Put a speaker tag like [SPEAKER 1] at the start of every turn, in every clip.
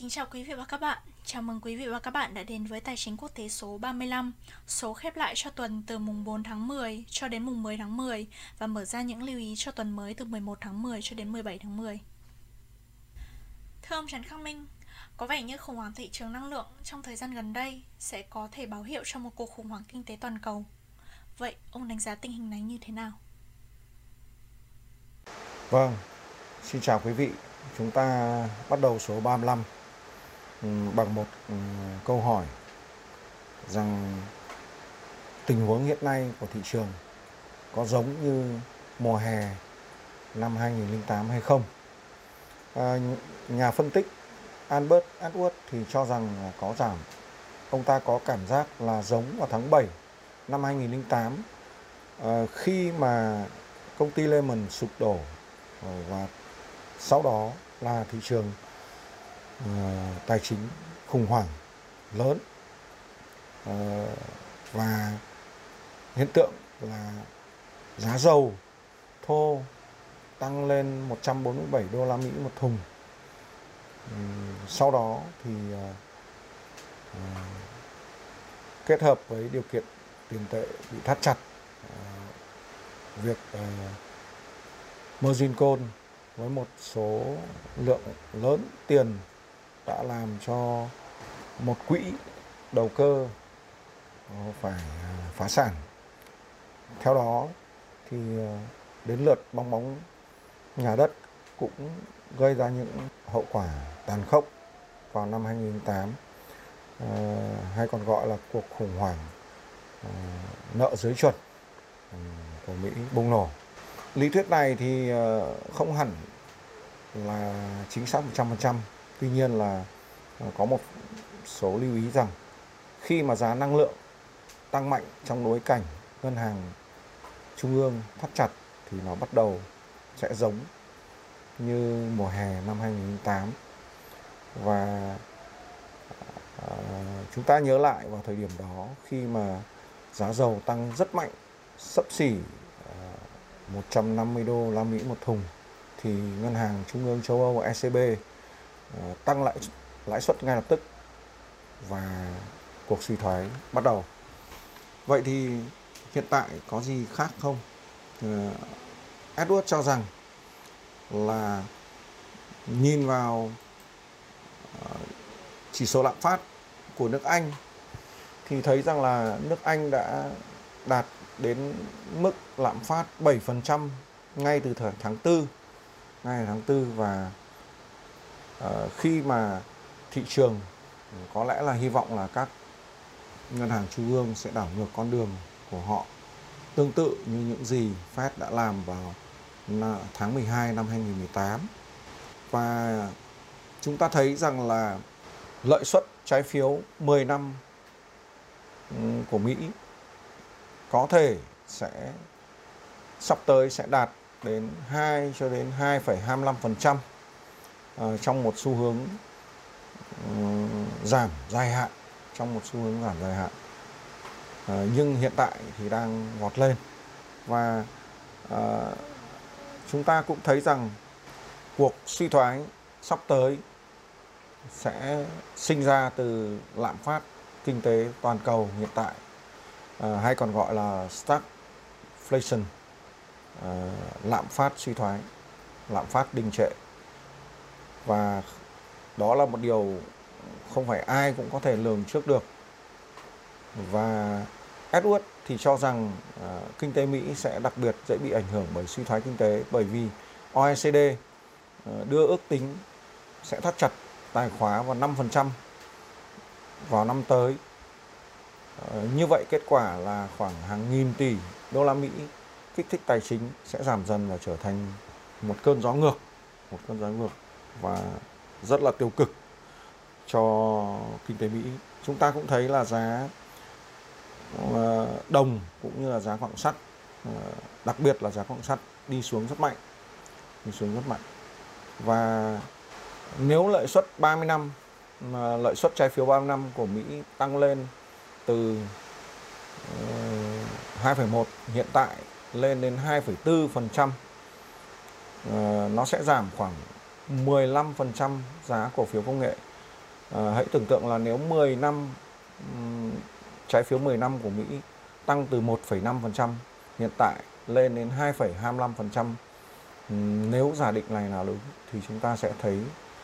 [SPEAKER 1] Kính chào quý vị và các bạn. Chào mừng quý vị và các bạn đã đến với Tài chính quốc tế số 35, số khép lại cho tuần từ mùng 4 tháng 10 cho đến mùng 10 tháng 10 và mở ra những lưu ý cho tuần mới từ 11 tháng 10 cho đến 17 tháng 10. Thưa ông Trần Khắc Minh, có vẻ như khủng hoảng thị trường năng lượng trong thời gian gần đây sẽ có thể báo hiệu cho một cuộc khủng hoảng kinh tế toàn cầu. Vậy ông đánh giá tình hình này như thế nào?
[SPEAKER 2] Vâng, xin chào quý vị. Chúng ta bắt đầu số 35 bằng một câu hỏi rằng tình huống hiện nay của thị trường có giống như mùa hè năm 2008 hay không? Nhà phân tích Albert Atwood thì cho rằng là có giảm. Ông ta có cảm giác là giống vào tháng 7 năm 2008 khi mà công ty Lehman sụp đổ và sau đó là thị trường tài chính khủng hoảng lớn và hiện tượng là giá dầu thô tăng lên 147 đô la Mỹ một thùng. Sau đó thì kết hợp với điều kiện tiền tệ bị thắt chặt, việc margin call với một số lượng lớn tiền đã làm cho một quỹ đầu cơ phải phá sản. Theo đó thì đến lượt bong bóng nhà đất cũng gây ra những hậu quả tàn khốc vào năm 2008, hay còn gọi là cuộc khủng hoảng nợ dưới chuẩn của Mỹ bùng nổ. Lý thuyết này thì không hẳn là chính xác 100%. Tuy nhiên là có một số lưu ý rằng khi mà giá năng lượng tăng mạnh trong bối cảnh ngân hàng trung ương thắt chặt thì nó bắt đầu sẽ giống như mùa hè năm 2008. Và chúng ta nhớ lại vào thời điểm đó khi mà giá dầu tăng rất mạnh, xấp xỉ 150 đô la Mỹ một thùng, thì ngân hàng trung ương châu Âu ECB tăng lãi suất ngay lập tức và cuộc suy thoái bắt đầu. Vậy thì hiện tại có gì khác không? Edward cho rằng là nhìn vào chỉ số lạm phát của nước Anh thì thấy rằng là nước Anh đã đạt đến mức lạm phát 7% ngay từ tháng 4. Và khi mà thị trường có lẽ là hy vọng là các ngân hàng trung ương sẽ đảo ngược con đường của họ, tương tự như những gì Fed đã làm vào tháng 12 năm 2018. Và chúng ta thấy rằng là lợi suất trái phiếu 10 năm của Mỹ có thể sẽ sắp tới sẽ đạt đến 2 cho đến 2,25% trong một xu hướng giảm dài hạn, nhưng hiện tại thì đang vọt lên. Và chúng ta cũng thấy rằng cuộc suy thoái sắp tới sẽ sinh ra từ lạm phát kinh tế toàn cầu hiện tại, hay còn gọi là stagflation, lạm phát suy thoái, lạm phát đình trệ. Và đó là một điều không phải ai cũng có thể lường trước được. Và Edward thì cho rằng kinh tế Mỹ sẽ đặc biệt dễ bị ảnh hưởng bởi suy thoái kinh tế, bởi vì OECD đưa ước tính sẽ thắt chặt tài khóa vào 5% vào năm tới. Như vậy kết quả là khoảng hàng nghìn tỷ đô la Mỹ kích thích tài chính sẽ giảm dần và trở thành một cơn gió ngược và rất là tiêu cực cho kinh tế Mỹ. Chúng ta cũng thấy là giá đồng cũng như là giá quặng sắt, đặc biệt là giá quặng sắt đi xuống rất mạnh. Và nếu lợi suất 30 năm, lợi suất trái phiếu 30 năm của Mỹ tăng lên từ 2,1 hiện tại lên đến 2,4%, nó sẽ giảm khoảng 15% giá cổ phiếu công nghệ Hãy tưởng tượng là nếu 10 năm trái phiếu 10 năm của Mỹ tăng từ 1,5% hiện tại lên đến 2,25%. Nếu giả định này là đúng thì chúng ta sẽ thấy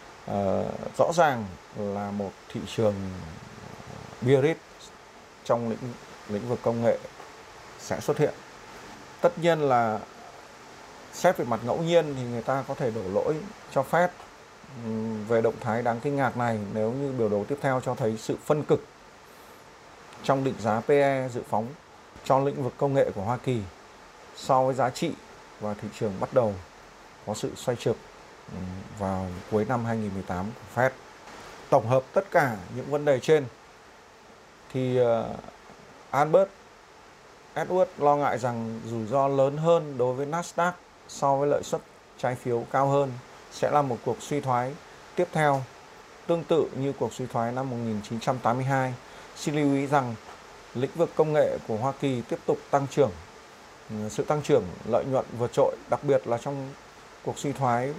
[SPEAKER 2] rõ ràng là một thị trường bearish trong lĩnh vực công nghệ sẽ xuất hiện. Tất nhiên là xét về mặt ngẫu nhiên thì người ta có thể đổ lỗi cho Fed về động thái đáng kinh ngạc này nếu như biểu đồ tiếp theo cho thấy sự phân cực trong định giá PE dự phóng cho lĩnh vực công nghệ của Hoa Kỳ so với giá trị, và thị trường bắt đầu có sự xoay trượt vào cuối năm 2018 của Fed. Tổng hợp tất cả những vấn đề trên thì Albert Edward lo ngại rằng rủi ro lớn hơn đối với Nasdaq so với lợi suất trái phiếu cao hơn sẽ là một cuộc suy thoái tiếp theo tương tự như cuộc suy thoái năm 1982. Xin lưu ý rằng lĩnh vực công nghệ của Hoa Kỳ tiếp tục tăng trưởng. Sự tăng trưởng lợi nhuận vượt trội, đặc biệt là trong cuộc suy thoái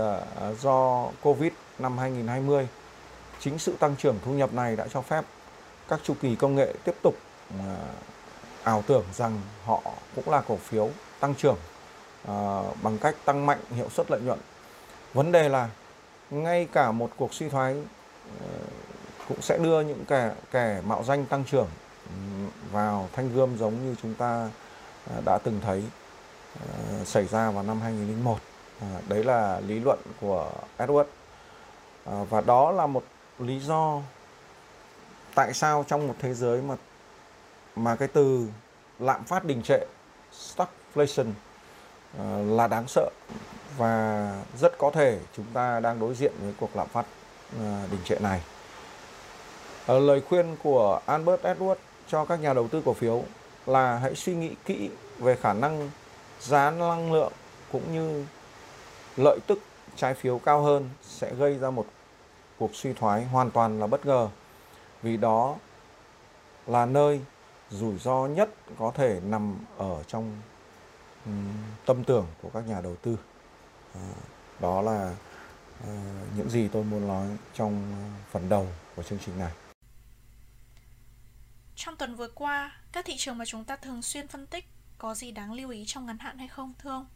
[SPEAKER 2] do Covid năm 2020. Chính sự tăng trưởng thu nhập này đã cho phép các chu kỳ công nghệ tiếp tục ảo tưởng rằng họ cũng là cổ phiếu tăng trưởng bằng cách tăng mạnh hiệu suất lợi nhuận. Vấn đề là ngay cả một cuộc suy thoái cũng sẽ đưa những kẻ mạo danh tăng trưởng vào thanh gươm, giống như chúng ta đã từng thấy xảy ra vào năm 2001. Đấy là lý luận của Edward. Và đó là một lý do tại sao trong một thế giới mà cái từ lạm phát đình trệ, stagflation, là đáng sợ, và rất có thể chúng ta đang đối diện với cuộc lạm phát đình trệ này. Lời khuyên của Albert Edward cho các nhà đầu tư cổ phiếu là hãy suy nghĩ kỹ về khả năng giá năng lượng cũng như lợi tức trái phiếu cao hơn sẽ gây ra một cuộc suy thoái hoàn toàn là bất ngờ, vì đó là nơi rủi ro nhất có thể nằm ở trong tâm tưởng của các nhà đầu tư. Đó là những gì tôi muốn nói trong phần đầu của chương trình này.
[SPEAKER 1] Trong tuần vừa qua, các thị trường mà chúng ta thường xuyên phân tích có gì đáng lưu ý trong ngắn hạn hay không, thưa ông?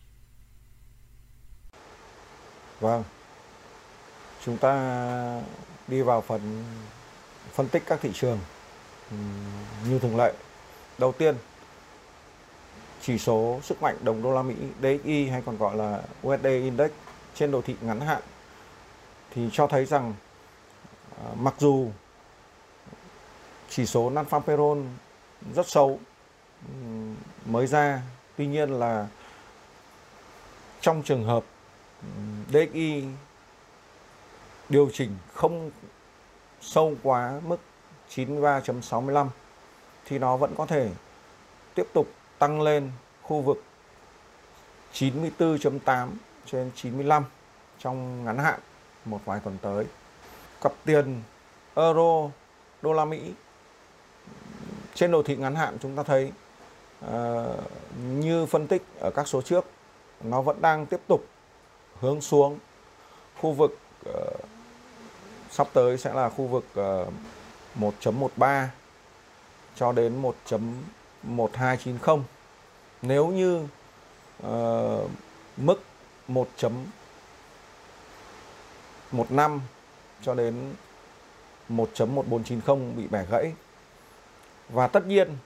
[SPEAKER 2] Vâng, chúng ta đi vào phần phân tích các thị trường như thường lệ. Đầu tiên, chỉ số sức mạnh đồng đô la Mỹ DXY hay còn gọi là USD Index trên đồ thị ngắn hạn thì cho thấy rằng mặc dù chỉ số non-farm payroll rất xấu mới ra, tuy nhiên là trong trường hợp DXY điều chỉnh không sâu quá mức 93.65 thì nó vẫn có thể tiếp tục tăng lên khu vực 94.8 trên 95 trong ngắn hạn một vài tuần tới. Cặp tiền euro đô la Mỹ trên đồ thị ngắn hạn chúng ta thấy như phân tích ở các số trước, nó vẫn đang tiếp tục hướng xuống. Khu vực sắp tới sẽ là khu vực 1.13 cho đến 1.1290. Nếu như mức 1.15 cho đến 1.1490 bị bẻ gãy, và tất nhiên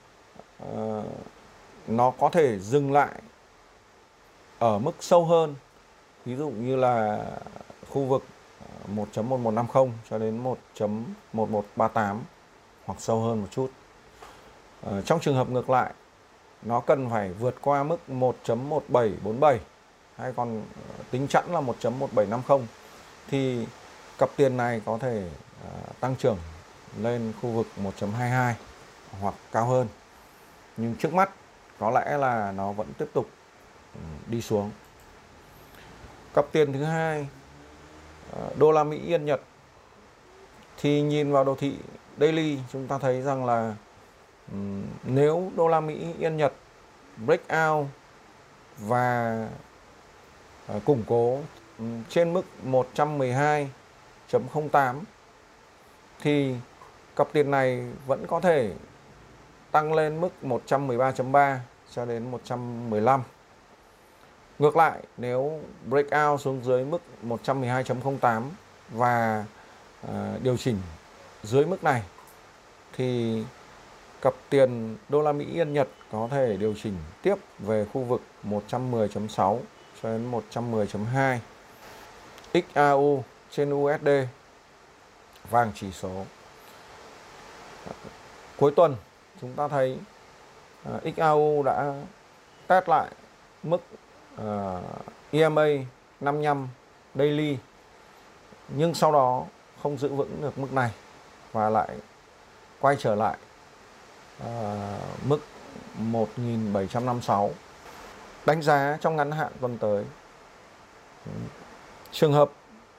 [SPEAKER 2] nó có thể dừng lại ở mức sâu hơn, ví dụ như là khu vực 1.1150 cho đến 1.1138 hoặc sâu hơn một chút. Trong trường hợp ngược lại, nó cần phải vượt qua mức 1.1747 hay còn tính chẵn là 1.1750 thì cặp tiền này có thể tăng trưởng lên khu vực 1.22 hoặc cao hơn. Nhưng trước mắt có lẽ là nó vẫn tiếp tục đi xuống. Cặp tiền thứ hai, đô la Mỹ Yên Nhật, thì nhìn vào đồ thị daily chúng ta thấy rằng là nếu đô la Mỹ Yên Nhật break out và củng cố trên mức 112.08 thì cặp tiền này vẫn có thể tăng lên mức 113.3 cho đến 115. Ngược lại, nếu breakout xuống dưới mức 112.08 và điều chỉnh dưới mức này thì cặp tiền đô la Mỹ Yên Nhật có thể điều chỉnh tiếp về khu vực 110.6 cho đến 110.2. XAU trên USD, vàng chỉ số. Cuối tuần chúng ta thấy XAU đã test lại mức EMA 55 daily, nhưng sau đó không giữ vững được mức này và lại quay trở lại mức 1756. Đánh giá trong ngắn hạn tuần tới, trường hợp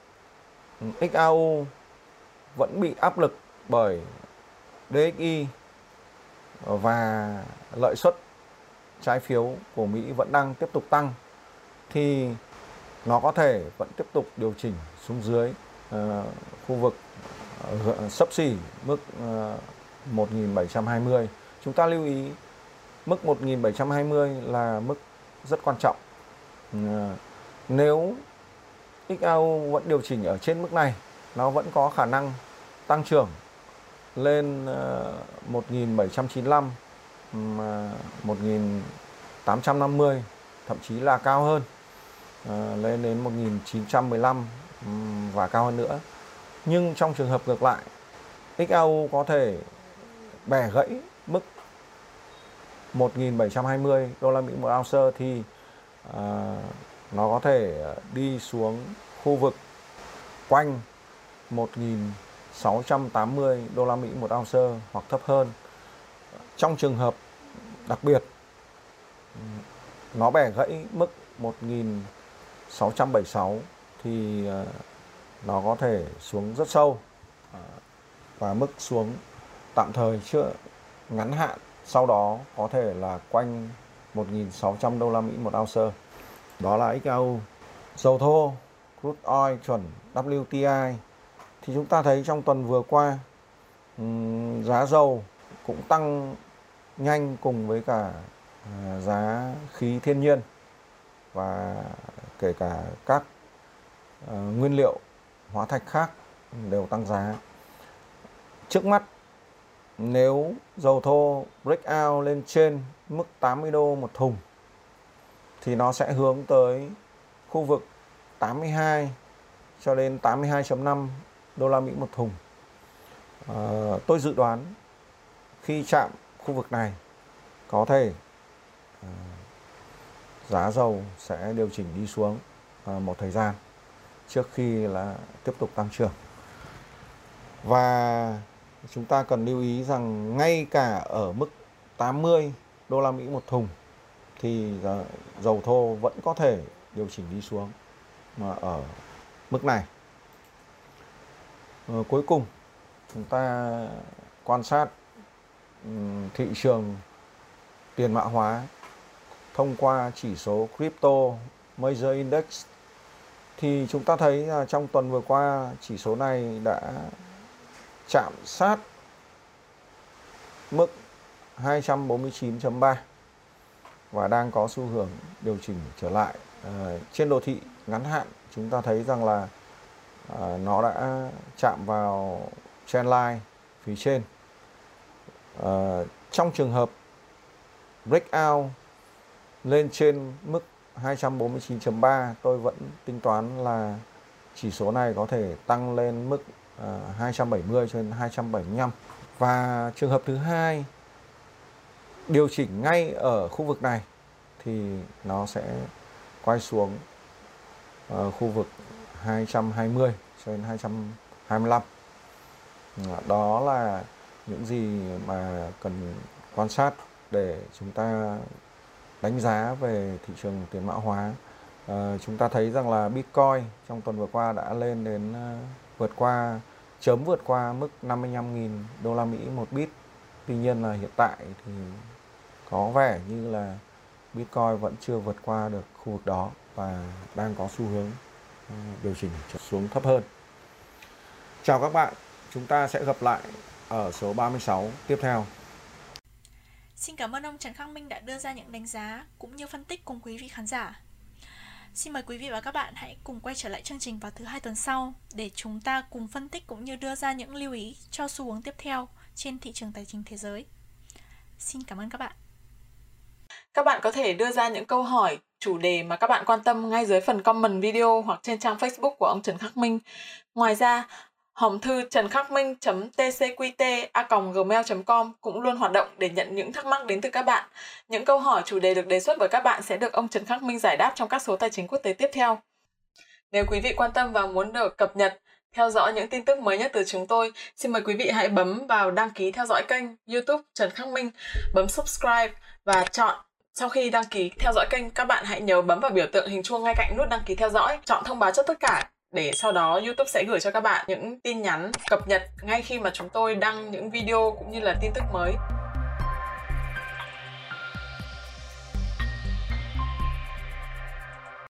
[SPEAKER 2] XAU vẫn bị áp lực bởi DXY và lợi suất trái phiếu của Mỹ vẫn đang tiếp tục tăng thì nó có thể vẫn tiếp tục điều chỉnh xuống dưới khu vực xấp xỉ mức 1720. Chúng ta lưu ý mức 1720 là mức rất quan trọng. Nếu XAU vẫn điều chỉnh ở trên mức này, nó vẫn có khả năng tăng trưởng lên 1795, 1850, thậm chí là cao hơn, lên đến 1915 và cao hơn nữa. Nhưng trong trường hợp ngược lại, XAU có thể bẻ gãy mức 1720 đô la Mỹ một ounce thì nó có thể đi xuống khu vực quanh 1680 đô la Mỹ một ounce hoặc thấp hơn. Trong trường hợp đặc biệt nó bẻ gãy mức 1676 thì nó có thể xuống rất sâu, và mức xuống tạm thời chưa ngắn hạn sau đó có thể là quanh 1600 đô la Mỹ một ounce. Đó là XAU. Dầu thô crude oil chuẩn WTI thì chúng ta thấy trong tuần vừa qua giá dầu cũng tăng nhanh cùng với cả giá khí thiên nhiên và kể cả các nguyên liệu hóa thạch khác đều tăng giá. Trước mắt, nếu dầu thô breakout lên trên mức 80 đô một thùng thì nó sẽ hướng tới khu vực 82 cho đến 82.5 đô la Mỹ một thùng. Tôi dự đoán khi chạm khu vực này có thể giá dầu sẽ điều chỉnh đi xuống một thời gian trước khi là tiếp tục tăng trưởng. Và chúng ta cần lưu ý rằng ngay cả ở mức 80 đô la Mỹ một thùng thì dầu thô vẫn có thể điều chỉnh đi xuống mà ở mức này. Cuối cùng chúng ta quan sát thị trường tiền mã hóa thông qua chỉ số Crypto Major Index thì chúng ta thấy trong tuần vừa qua chỉ số này đã chạm sát mức 249.3 và đang có xu hướng điều chỉnh trở lại. Trên đồ thị ngắn hạn chúng ta thấy rằng là nó đã chạm vào trendline phía trên. Trong trường hợp breakout lên trên mức 249.3, tôi vẫn tính toán là chỉ số này có thể tăng lên mức 270 cho đến 275. Và trường hợp thứ hai, điều chỉnh ngay ở khu vực này thì nó sẽ quay xuống khu vực 220 cho đến 225. Đó là những gì mà cần quan sát để chúng ta đánh giá về thị trường tiền mã hóa. Chúng ta thấy rằng là Bitcoin trong tuần vừa qua đã lên đến vượt qua mức 55.000 đô la Mỹ một bit. Tuy nhiên là hiện tại thì có vẻ như là Bitcoin vẫn chưa vượt qua được khu vực đó và đang có xu hướng điều chỉnh xuống thấp hơn. Chào các bạn, Chúng ta sẽ gặp lại ở số 36 tiếp theo.
[SPEAKER 1] Xin cảm ơn ông Trần Khắc Minh đã đưa ra những đánh giá cũng như phân tích cùng quý vị khán giả. Xin mời quý vị và các bạn hãy cùng quay trở lại chương trình vào thứ 2 tuần sau để chúng ta cùng phân tích cũng như đưa ra những lưu ý cho xu hướng tiếp theo trên thị trường tài chính thế giới. Xin cảm ơn các bạn.
[SPEAKER 3] Các bạn có thể đưa ra những câu hỏi, chủ đề mà các bạn quan tâm ngay dưới phần comment video hoặc trên trang Facebook của ông Trần Khắc Minh. Ngoài ra, hòm thư trần-khắc-minh.tcqt@gmail.com cũng luôn hoạt động để nhận những thắc mắc đến từ các bạn. Những câu hỏi, chủ đề được đề xuất bởi các bạn sẽ được ông Trần Khắc Minh giải đáp trong các số tài chính quốc tế tiếp theo. Nếu quý vị quan tâm và muốn được cập nhật, theo dõi những tin tức mới nhất từ chúng tôi, xin mời quý vị hãy bấm vào đăng ký theo dõi kênh YouTube Trần Khắc Minh, bấm subscribe và chọn. Sau khi đăng ký theo dõi kênh, các bạn hãy nhớ bấm vào biểu tượng hình chuông ngay cạnh nút đăng ký theo dõi, chọn thông báo cho tất cả để sau đó YouTube sẽ gửi cho các bạn những tin nhắn cập nhật ngay khi mà chúng tôi đăng những video cũng như là tin tức mới.